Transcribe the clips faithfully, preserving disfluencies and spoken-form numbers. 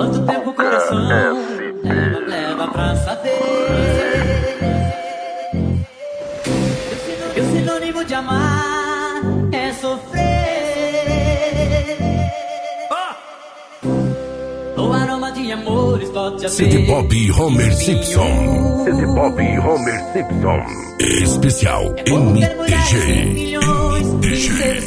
Quanto tempo o coração leva, leva pra saber? Que o sinônimo de amar é sofrer. O aroma de amores pode haver. C D Pop Homer Simpson. C D Pop Homer Simpson. Especial M T G. M T G.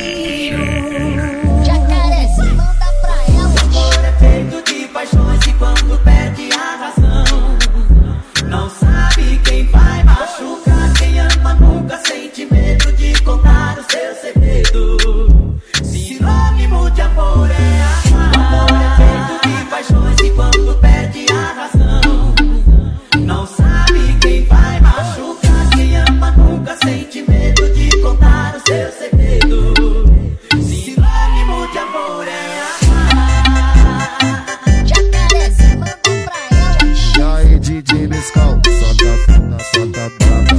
Jacaré, se manda pra ela. O amor é feito de paixões e quando perde a razão, não sabe quem vai machucar. Quem ama nunca sente medo de contar o seu segredo. Sinônimo de amor é amar. O amor é feito de paixões e quando perde a razão, não sabe quem vai machucar. Quem ama nunca sente medo de contar o seu segredo. Sinônimo de amor é amar. Jacaré, se manda pra ela. E aí, D J Mescal, solta, solta, brava.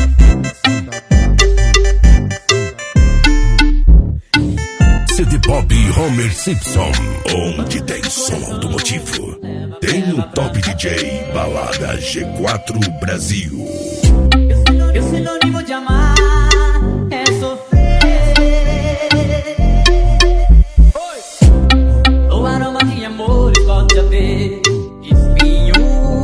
C D Pop Homer Simpson. Onde tem som automotivo, tem o Top D J Balada G quatro Brasil. E o sinônimo de amar é sofrer. O aroma de amores pode haver espinhos.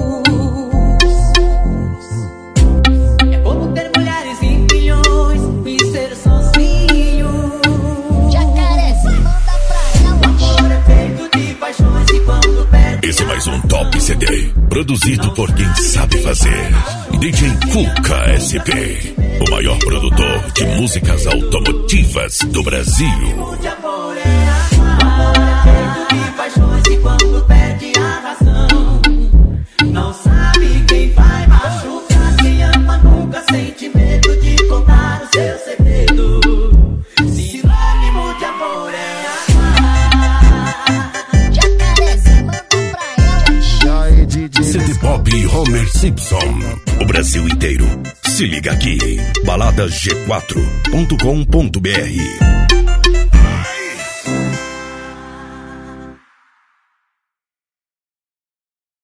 É como ter mulheres em milhões e ser sozinho. Jacaré, se manda pra ela. O amor é feito de paixões e quando perde. Esse é mais um Top C D, produzido por quem sabe fazer. D J Fuca S P, o maior produtor de músicas automotivas do Brasil. De amor é amar. O amor é feito de paixões e quando perde a razão, não sabe quem vai machucar. Quem ama nunca sente medo de contar o seu segredo. Sinônimo de amor é amar. Jacaré, se manda pra ela. E aí, D J C D Pop Homer Simpson, o Brasil inteiro. Se liga aqui, balada g quatro ponto com ponto b r.